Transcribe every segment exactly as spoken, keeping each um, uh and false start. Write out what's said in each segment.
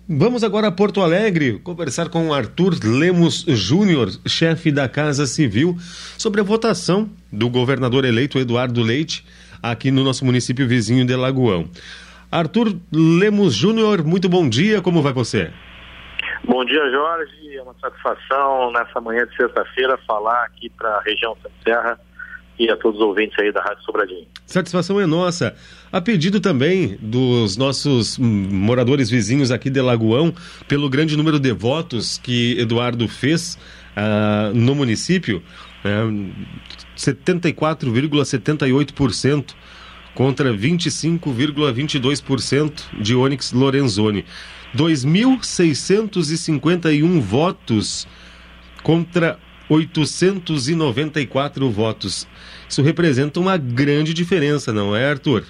Vamos agora a Porto Alegre conversar com o Arthur Lemos Júnior, chefe da Casa Civil, sobre a votação do governador eleito Eduardo Leite aqui no nosso município vizinho de Lagoão. Arthur Lemos Júnior, muito bom dia, como vai você? Bom dia, Jorge, é uma satisfação nessa manhã de sexta-feira falar aqui para a região Centro-Serra e a todos os ouvintes aí da Rádio Sobradinho. Satisfação é nossa. A pedido também dos nossos moradores vizinhos aqui de Lagoão, pelo grande número de votos que Eduardo fez uh, no município, uh, setenta e quatro vírgula setenta e oito por cento contra vinte e cinco vírgula vinte e dois por cento de Onyx Lorenzoni. dois mil seiscentos e cinquenta e um votos contra oitocentos e noventa e quatro votos. Isso representa uma grande diferença, não é, Arthur?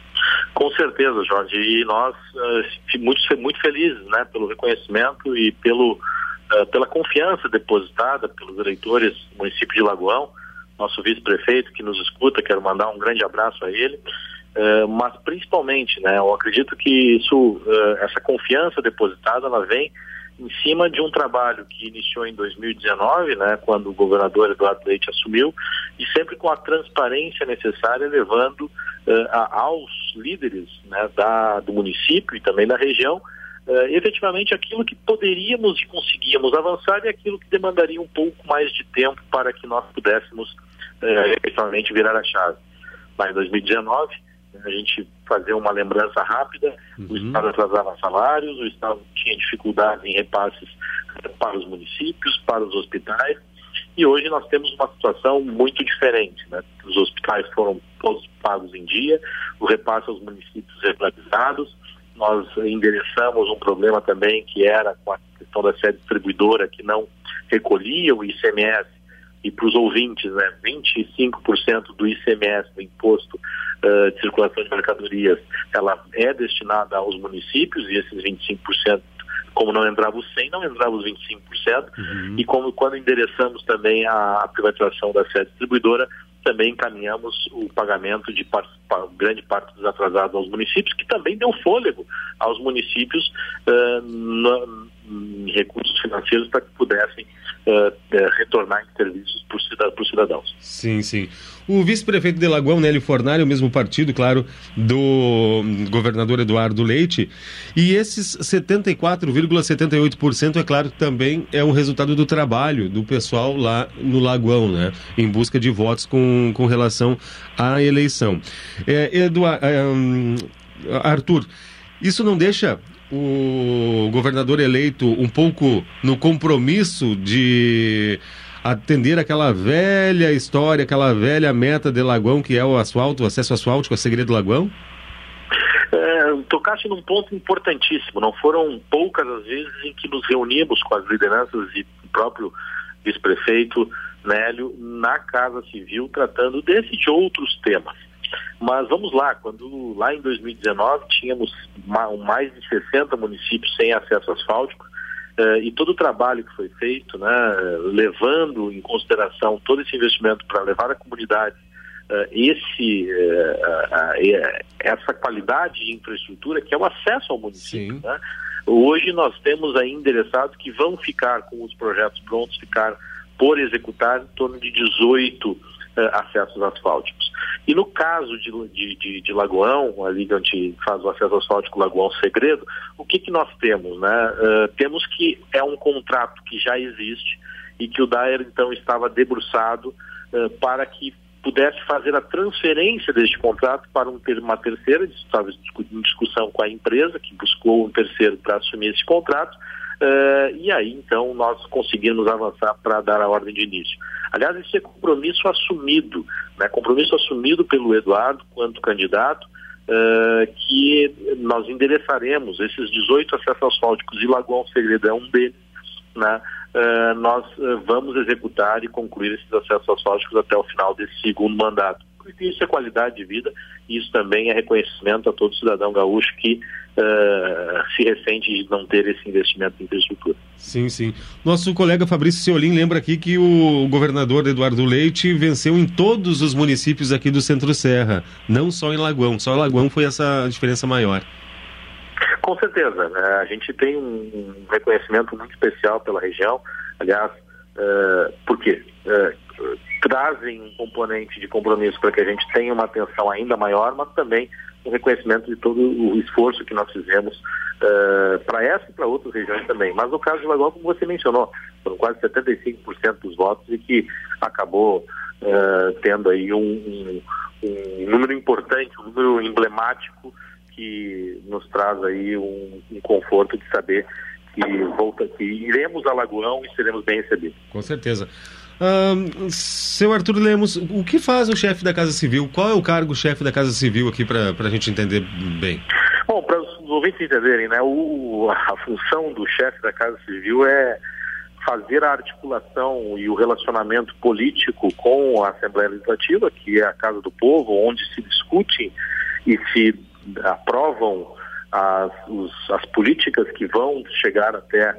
Com certeza, Jorge. E nós uh, muito, muito felizes, né, pelo reconhecimento e pelo, uh, pela confiança depositada pelos eleitores do município de Lagoão. Nosso vice-prefeito que nos escuta, quero mandar um grande abraço a ele. Uh, mas principalmente, né, eu acredito que isso, uh, essa confiança depositada, ela vem em cima de um trabalho que iniciou em dois mil e dezenove, né, quando o governador Eduardo Leite assumiu, e sempre com a transparência necessária, levando uh, a, aos líderes, né, da, do município e também da região, uh, efetivamente aquilo que poderíamos e conseguíamos avançar e aquilo que demandaria um pouco mais de tempo para que nós pudéssemos uh, efetivamente virar a chave. Lá em dois mil e dezenove, a gente fazer uma lembrança rápida, uhum. O Estado atrasava salários, o Estado tinha dificuldades em repasses para os municípios, para os hospitais, e hoje nós temos uma situação muito diferente, né? Os hospitais foram todos pagos em dia, o repasse aos municípios regularizados, nós endereçamos um problema também que era com a questão da sede distribuidora que não recolhia o I C M S, e para os ouvintes, né, vinte e cinco por cento do I C M S, do Imposto uh, de Circulação de Mercadorias, ela é destinada aos municípios, e esses vinte e cinco por cento, como não entrava os cem, não entrava os vinte e cinco por cento, uhum. E como quando endereçamos também a privatização da sede distribuidora, também encaminhamos o pagamento de part, grande parte dos atrasados aos municípios, que também deu fôlego aos municípios uh, no, em recursos financeiros para que pudessem uh, uh, retornar em serviços para os cidadãos. Sim, sim. O vice-prefeito de Lagoão, Nélio Fornari, é o mesmo partido, claro, do governador Eduardo Leite, e esses setenta e quatro vírgula setenta e oito por cento, é claro, também é um resultado do trabalho do pessoal lá no Lagoão, né, em busca de votos com, com relação à eleição. É, Eduardo, é, um, Arthur, isso não deixa o governador eleito um pouco no compromisso de atender aquela velha história, aquela velha meta de Lagoão, que é o asfalto, o acesso asfáltico, a Segredo Lagoão? É, tocaste num ponto importantíssimo. Não foram poucas as vezes em que nos reunimos com as lideranças e o próprio vice-prefeito Nélio na Casa Civil tratando desse e de outros temas. Mas vamos lá, quando lá em dois mil e dezenove tínhamos mais de sessenta municípios sem acesso asfáltico, uh, e todo o trabalho que foi feito, né, levando em consideração todo esse investimento para levar à comunidade uh, esse, uh, uh, uh, essa qualidade de infraestrutura que é o acesso ao município, né? Hoje nós temos aí endereçados que vão ficar com os projetos prontos, ficar por executar em torno de dezoito uh, acessos asfálticos. E no caso de, de, de, de Lagoão, ali onde faz o acesso asfáltico Lagoão Segredo, o que, que nós temos, né? Uh, temos que é um contrato que já existe e que o Daer então estava debruçado uh, para que pudesse fazer a transferência deste contrato para um, uma terceira, estava em discussão com a empresa que buscou um terceiro para assumir esse contrato. Uh, e aí, então, nós conseguimos avançar para dar a ordem de início. Aliás, esse é compromisso assumido, né? Compromisso assumido pelo Eduardo, quanto candidato, uh, que nós endereçaremos esses dezoito acessos asfálticos e Lagoão Segredo é um deles, né? Uh, nós uh, vamos executar e concluir esses acessos asfálticos até o final desse segundo mandato. Porque isso é qualidade de vida e isso também é reconhecimento a todo cidadão gaúcho que uh, se ressente de não ter esse investimento em infraestrutura. Sim, sim. Nosso colega Fabrício Ceolim lembra aqui que o governador Eduardo Leite venceu em todos os municípios aqui do Centro-Serra, não só em Lagoão. Só em Lagoão foi essa diferença maior. Com certeza, né? A gente tem um reconhecimento muito especial pela região, aliás, uh, por quê? Uh, trazem um componente de compromisso para que a gente tenha uma atenção ainda maior, mas também um reconhecimento de todo o esforço que nós fizemos uh, para essa e para outras regiões também. Mas no caso de Lagoa, como você mencionou, foram quase setenta e cinco por cento dos votos e que acabou uh, tendo aí um, um, um número importante, um número emblemático que nos traz aí um, um conforto de saber que, volta, que iremos a Lagoão e seremos bem recebidos. Com certeza. Uh, seu Arthur Lemos, o que faz o chefe da Casa Civil? Qual é o cargo chefe da Casa Civil aqui para a gente entender bem? Bom, para os ouvintes entenderem, né, o, a função do chefe da Casa Civil é fazer a articulação e o relacionamento político com a Assembleia Legislativa, que é a Casa do Povo, onde se discute e se aprovam as, os, as políticas que vão chegar até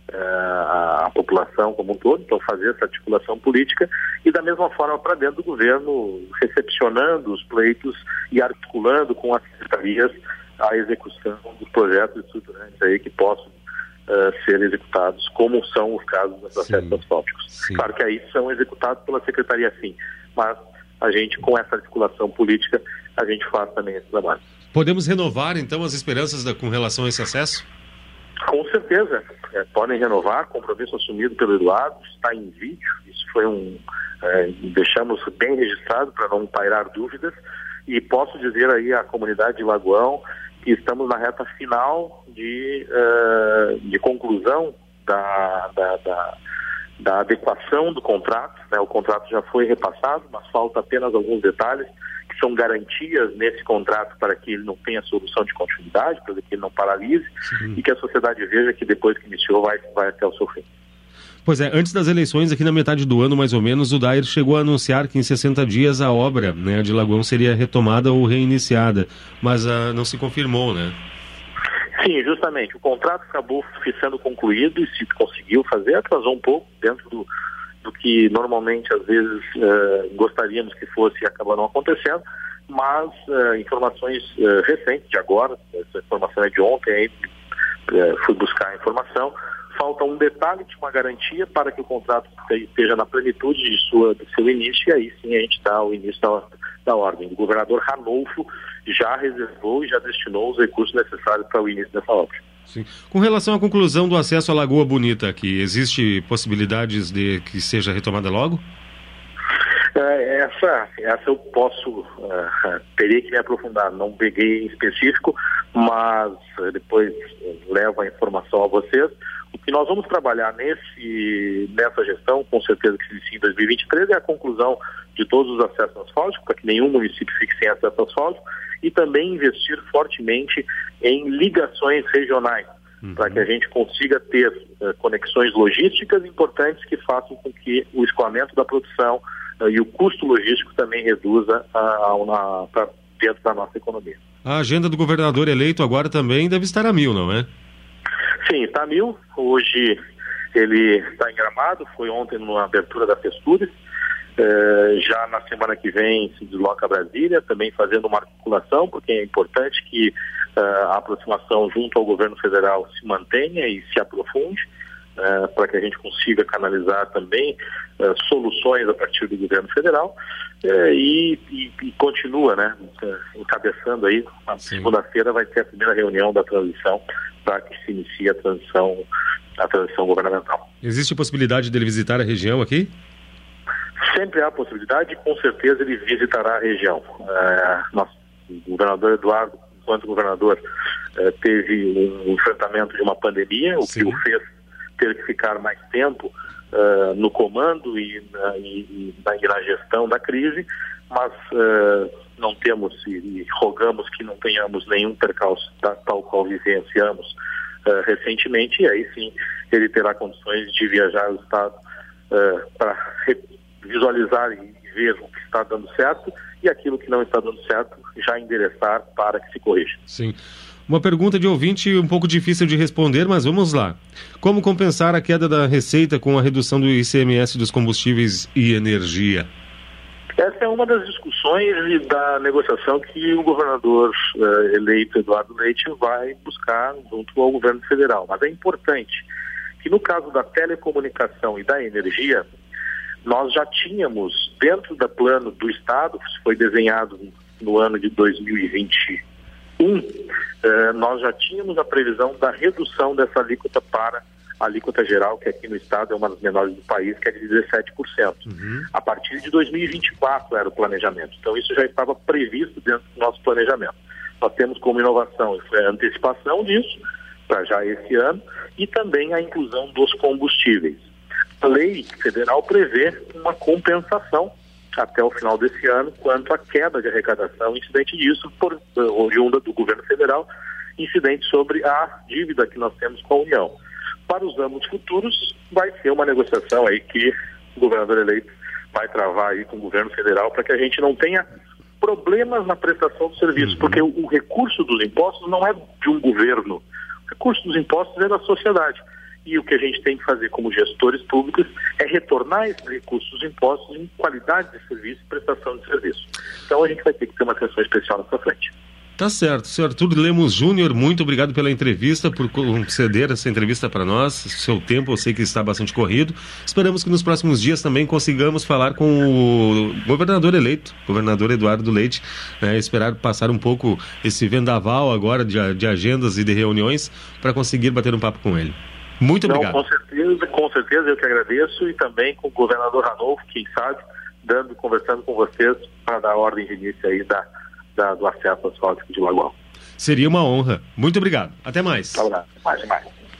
a, a população como um todo, então fazer essa articulação política e da mesma forma para dentro do governo, recepcionando os pleitos e articulando com as secretarias a execução dos projetos estruturantes aí que possam uh, ser executados, como são os casos dos processos asfálticos. Sim. Claro que aí são executados pela secretaria sim, mas a gente com essa articulação política, a gente faz também esse trabalho. Podemos renovar então as esperanças da, com relação a esse acesso? Com certeza, é, podem renovar, compromisso assumido pelo Eduardo, está em vídeo, isso foi um, é, deixamos bem registrado para não pairar dúvidas, e posso dizer aí à comunidade de Lagoão que estamos na reta final de, uh, de conclusão da, da, da, da adequação do contrato, né? O contrato já foi repassado, mas falta apenas alguns detalhes, que são garantias nesse contrato para que ele não tenha solução de continuidade, para que ele não paralise. Sim. E que a sociedade veja que depois que iniciou vai, vai até o seu fim. Pois é, antes das eleições, aqui na metade do ano, mais ou menos, o Dair chegou a anunciar que em sessenta dias a obra, né, de Lagoão seria retomada ou reiniciada, mas uh, não se confirmou, né? Sim, justamente. O contrato acabou sendo concluído e se conseguiu fazer, atrasou um pouco dentro do, do que normalmente, às vezes, uh, gostaríamos que fosse e acabou não acontecendo, mas uh, informações uh, recentes de agora, essa informação é de ontem, aí, uh, fui buscar a informação. Falta um detalhe de uma garantia para que o contrato esteja na plenitude de, sua, de seu início, e aí sim a gente dá o início da, da ordem. O governador Ranolfo já reservou e já destinou os recursos necessários para o início dessa obra. Sim. Com relação à conclusão do acesso à Lagoa Bonita aqui, existe possibilidades de que seja retomada logo? É, essa, essa eu posso, uh, teria que me aprofundar, não peguei em específico, mas uh, depois uh, levo a informação a vocês. O que nós vamos trabalhar nesse, nessa gestão, com certeza que se inicia em dois mil e vinte e três, é a conclusão de todos os acessos asfálticos, para que nenhum município fique sem acesso asfáltico, e também investir fortemente em ligações regionais, uhum. para que a gente consiga ter uh, conexões logísticas importantes que façam com que o escoamento da produção uh, e o custo logístico também reduza uh, na, pra dentro da nossa economia. A agenda do governador eleito agora também deve estar a mil, não é? Sim, está a mil. Hoje ele está em Gramado, foi ontem na abertura da Festures. Uh, já na semana que vem se desloca a Brasília, também fazendo uma articulação, porque é importante que uh, a aproximação junto ao governo federal se mantenha e se aprofunde, uh, para que a gente consiga canalizar também uh, soluções a partir do governo federal, uh, e, e, e continua, né, uh, encabeçando aí. Na segunda-feira vai ter a primeira reunião da transição para que se inicie a transição, a transição governamental. Existe possibilidade dele visitar a região aqui? Sempre há possibilidade e com certeza ele visitará a região. É, nosso, o governador Eduardo, enquanto governador, é, teve um enfrentamento de uma pandemia, o Sim. que o fez ter que ficar mais tempo é, no comando e na, e, na, e na gestão da crise, mas é, não temos e, e rogamos que não tenhamos nenhum percalço da, tal qual vivenciamos é, recentemente, e aí sim ele terá condições de viajar ao estado é, para visualizar e ver o que está dando certo e aquilo que não está dando certo já endereçar para que se corrija. Sim. Uma pergunta de ouvinte um pouco difícil de responder, mas vamos lá. Como compensar a queda da receita com a redução do I C M S dos combustíveis e energia? Essa é uma das discussões da negociação que o governador uh, eleito Eduardo Leite vai buscar junto ao governo federal. Mas é importante que no caso da telecomunicação e da energia, nós já tínhamos dentro do plano do Estado, que foi desenhado no ano de dois mil e vinte e um, uh, nós já tínhamos a previsão da redução dessa alíquota para a alíquota geral, que aqui no Estado é uma das menores do país, que é de dezessete por cento. Uhum. A partir de dois mil e vinte e quatro era o planejamento. Então isso já estava previsto dentro do nosso planejamento. Nós temos como inovação a antecipação disso, para já esse ano, e também a inclusão dos combustíveis. A lei federal prevê uma compensação até o final desse ano quanto à queda de arrecadação incidente disso, por, oriunda do governo federal, incidente sobre a dívida que nós temos com a União. Para os anos futuros, vai ser uma negociação aí que o governador eleito vai travar aí com o governo federal para que a gente não tenha problemas na prestação do serviço, uhum. porque o, o recurso dos impostos não é de um governo, o recurso dos impostos é da sociedade. E o que a gente tem que fazer como gestores públicos é retornar esses recursos dos impostos em qualidade de serviço e prestação de serviço. Então a gente vai ter que ter uma atenção especial nessa frente. Tá certo. Senhor Arthur Lemos Júnior, muito obrigado pela entrevista, por conceder essa entrevista para nós. Seu tempo eu sei que está bastante corrido. Esperamos que nos próximos dias também consigamos falar com o governador eleito, governador Eduardo Leite, né, esperar passar um pouco esse vendaval agora de, de agendas e de reuniões para conseguir bater um papo com ele. Muito obrigado. Não, com certeza, com certeza eu que agradeço, e também com o governador Ranolfo, quem sabe, dando, conversando com vocês para dar ordem de início aí da, da, do acesso asfáltico de Lagoão. Seria uma honra. Muito obrigado. Até mais. Tá bom, mais, mais.